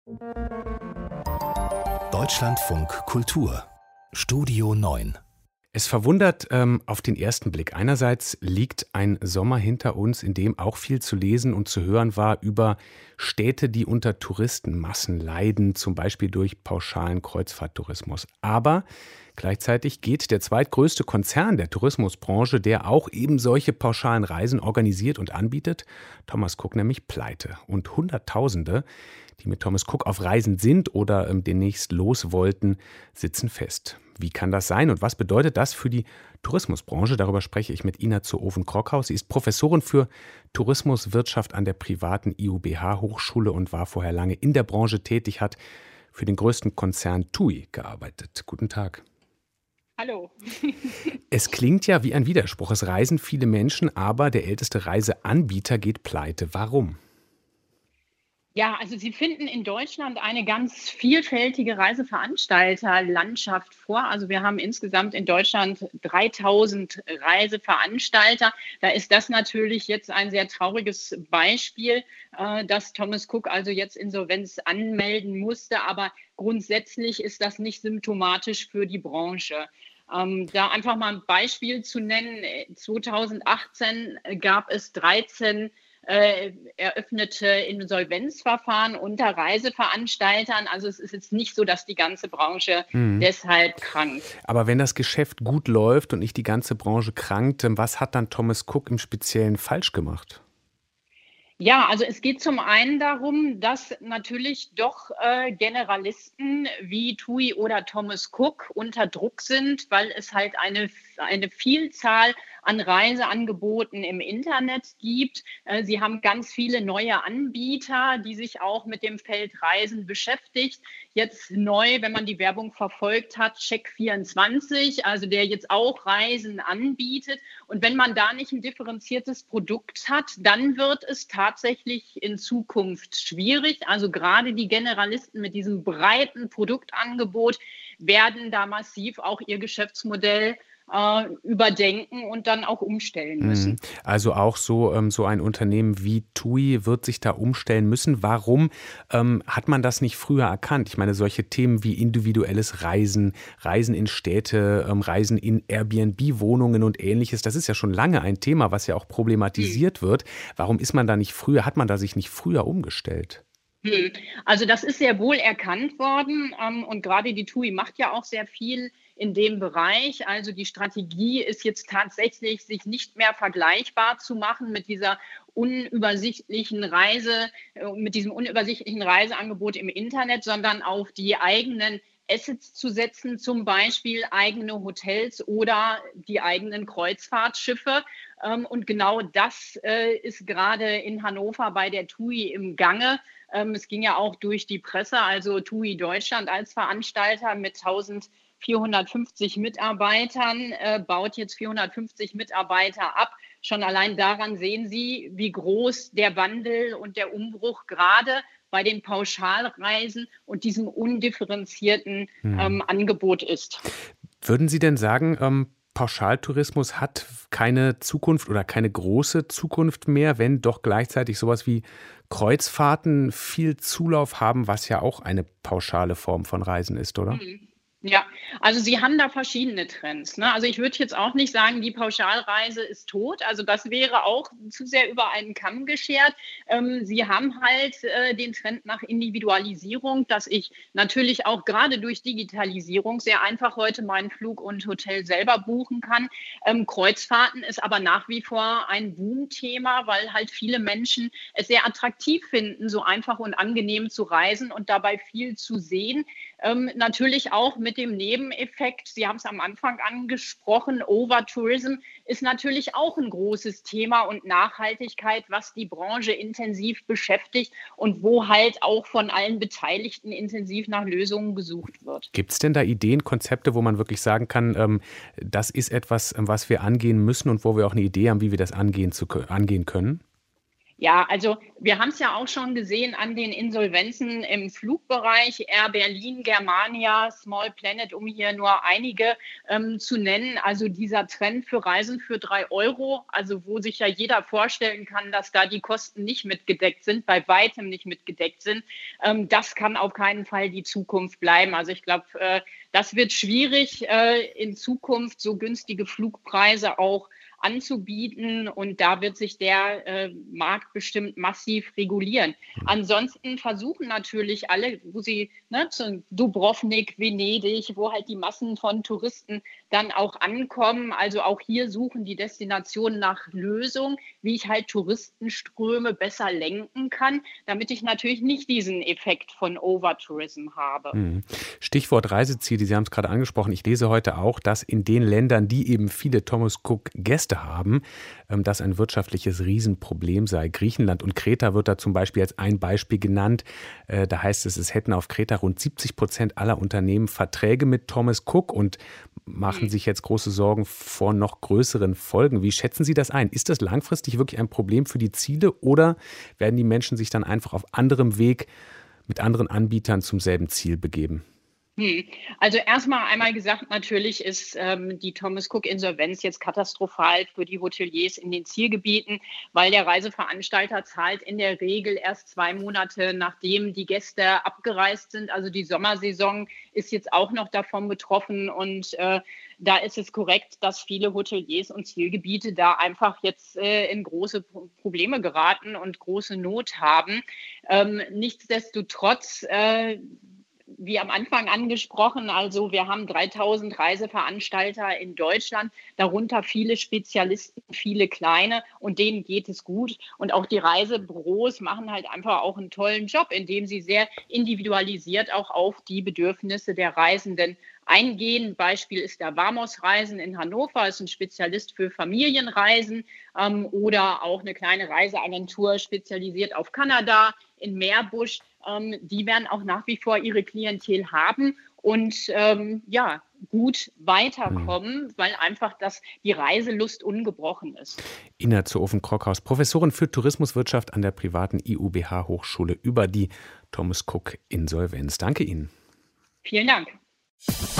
Deutschlandfunk Kultur Studio 9. Es verwundert auf den ersten Blick. Einerseits liegt ein Sommer hinter uns, in dem auch viel zu lesen und zu hören war über Städte, die unter Touristenmassen leiden, zum Beispiel durch pauschalen Kreuzfahrttourismus. Aber gleichzeitig geht der zweitgrößte Konzern der Tourismusbranche, der auch eben solche pauschalen Reisen organisiert und anbietet, Thomas Cook, nämlich pleite. Und Hunderttausende, die mit Thomas Cook auf Reisen sind oder demnächst los wollten, sitzen fest. Wie kann das sein und was bedeutet das für die Tourismusbranche? Darüber spreche ich mit Ina zur Oven-Krockhaus. Sie ist Professorin für Tourismuswirtschaft an der privaten IUBH-Hochschule und war vorher lange in der Branche tätig, hat für den größten Konzern TUI gearbeitet. Guten Tag. Hallo. Es klingt ja wie ein Widerspruch. Es reisen viele Menschen, aber der älteste Reiseanbieter geht pleite. Warum? Ja, also Sie finden in Deutschland eine ganz vielfältige Reiseveranstalterlandschaft vor. Also wir haben insgesamt in Deutschland 3000 Reiseveranstalter. Da ist das natürlich jetzt ein sehr trauriges Beispiel, dass Thomas Cook also jetzt Insolvenz anmelden musste. Aber grundsätzlich ist das nicht symptomatisch für die Branche. Da einfach mal ein Beispiel zu nennen. 2018 gab es 13 eröffnete Insolvenzverfahren unter Reiseveranstaltern. Also es ist jetzt nicht so, dass die ganze Branche deshalb krankt. Aber wenn das Geschäft gut läuft und nicht die ganze Branche krankt, was hat dann Thomas Cook im Speziellen falsch gemacht? Ja, also es geht zum einen darum, dass natürlich doch Generalisten wie TUI oder Thomas Cook unter Druck sind, weil es halt eine Vielzahl an Reiseangeboten im Internet gibt. Sie haben ganz viele neue Anbieter, die sich auch mit dem Feld Reisen beschäftigt. Jetzt neu, wenn man die Werbung verfolgt hat, Check24, also der jetzt auch Reisen anbietet. Und wenn man da nicht ein differenziertes Produkt hat, dann wird es tatsächlich in Zukunft schwierig. Also gerade die Generalisten mit diesem breiten Produktangebot werden da massiv auch ihr Geschäftsmodell überdenken und dann auch umstellen müssen. Also auch so ein Unternehmen wie TUI wird sich da umstellen müssen. Warum hat man das nicht früher erkannt? Ich meine, solche Themen wie individuelles Reisen, Reisen in Städte, Reisen in Airbnb-Wohnungen und Ähnliches, das ist ja schon lange ein Thema, was ja auch problematisiert wird. Warum hat man da sich nicht früher umgestellt? Also das ist sehr wohl erkannt worden und gerade die TUI macht ja auch sehr viel in dem Bereich. Also die Strategie ist jetzt tatsächlich, sich nicht mehr vergleichbar zu machen mit dieser unübersichtlichen mit diesem unübersichtlichen Reiseangebot im Internet, sondern auf die eigenen Assets zu setzen, zum Beispiel eigene Hotels oder die eigenen Kreuzfahrtschiffe. Und genau das ist gerade in Hannover bei der TUI im Gange. Es ging ja auch durch die Presse, also TUI Deutschland als Veranstalter mit 1450 Mitarbeitern, baut jetzt 450 Mitarbeiter ab. Schon allein daran sehen Sie, wie groß der Wandel und der Umbruch gerade bei den Pauschalreisen und diesem undifferenzierten Angebot ist. Würden Sie denn sagen, Pauschaltourismus hat keine Zukunft oder keine große Zukunft mehr, wenn doch gleichzeitig sowas wie Kreuzfahrten viel Zulauf haben, was ja auch eine pauschale Form von Reisen ist, oder? Ja, also Sie haben da verschiedene Trends, ne? Also ich würde jetzt auch nicht sagen, die Pauschalreise ist tot. Also das wäre auch zu sehr über einen Kamm geschert. Sie haben halt den Trend nach Individualisierung, dass ich natürlich auch gerade durch Digitalisierung sehr einfach heute meinen Flug und Hotel selber buchen kann. Kreuzfahrten ist aber nach wie vor ein Boomthema, weil halt viele Menschen es sehr attraktiv finden, so einfach und angenehm zu reisen und dabei viel zu sehen. Natürlich auch mit dem Nebeneffekt, Sie haben es am Anfang angesprochen, Overtourism ist natürlich auch ein großes Thema und Nachhaltigkeit, was die Branche intensiv beschäftigt und wo halt auch von allen Beteiligten intensiv nach Lösungen gesucht wird. Gibt es denn da Ideen, Konzepte, wo man wirklich sagen kann, das ist etwas, was wir angehen müssen und wo wir auch eine Idee haben, wie wir das angehen können? Ja, also wir haben es ja auch schon gesehen an den Insolvenzen im Flugbereich, Air Berlin, Germania, Small Planet, um hier nur einige zu nennen. Also dieser Trend für Reisen für 3 €, also wo sich ja jeder vorstellen kann, dass da die Kosten nicht mitgedeckt sind, bei weitem nicht mitgedeckt sind, das kann auf keinen Fall die Zukunft bleiben. Also ich glaube, das wird schwierig, in Zukunft so günstige Flugpreise auch anzubieten, und da wird sich der Markt bestimmt massiv regulieren. Ansonsten versuchen natürlich alle, wo sie zu Dubrovnik, Venedig, wo halt die Massen von Touristen dann auch ankommen. Also auch hier suchen die Destinationen nach Lösungen, wie ich halt Touristenströme besser lenken kann, damit ich natürlich nicht diesen Effekt von Overtourism habe. Stichwort Reiseziele, Sie haben es gerade angesprochen. Ich lese heute auch, dass in den Ländern, die eben viele Thomas Cook-Gäste haben, das ein wirtschaftliches Riesenproblem sei. Griechenland und Kreta wird da zum Beispiel als ein Beispiel genannt. Da heißt es, es hätten auf Kreta rund 70% aller Unternehmen Verträge mit Thomas Cook und machen sich jetzt große Sorgen vor noch größeren Folgen. Wie schätzen Sie das ein? Ist das langfristig wirklich ein Problem für die Ziele oder werden die Menschen sich dann einfach auf anderem Weg mit anderen Anbietern zum selben Ziel begeben? Also erstmal einmal gesagt, natürlich ist die Thomas Cook-Insolvenz jetzt katastrophal für die Hoteliers in den Zielgebieten, weil der Reiseveranstalter zahlt in der Regel erst 2 Monate, nachdem die Gäste abgereist sind. Also die Sommersaison ist jetzt auch noch davon betroffen, und da ist es korrekt, dass viele Hoteliers und Zielgebiete da einfach jetzt in große Probleme geraten und große Not haben. Nichtsdestotrotz, wie am Anfang angesprochen, also wir haben 3.000 Reiseveranstalter in Deutschland, darunter viele Spezialisten, viele kleine, und denen geht es gut. Und auch die Reisebüros machen halt einfach auch einen tollen Job, indem sie sehr individualisiert auch auf die Bedürfnisse der Reisenden eingehen. Beispiel ist der Vamos Reisen in Hannover, ist ein Spezialist für Familienreisen, oder auch eine kleine Reiseagentur spezialisiert auf Kanada in Meerbusch. Die werden auch nach wie vor ihre Klientel haben und gut weiterkommen, weil einfach die Reiselust ungebrochen ist. Ina zu Ofen-Krockhaus, Professorin für Tourismuswirtschaft an der privaten IUBH-Hochschule über die Thomas Cook-Insolvenz. Danke Ihnen. Vielen Dank.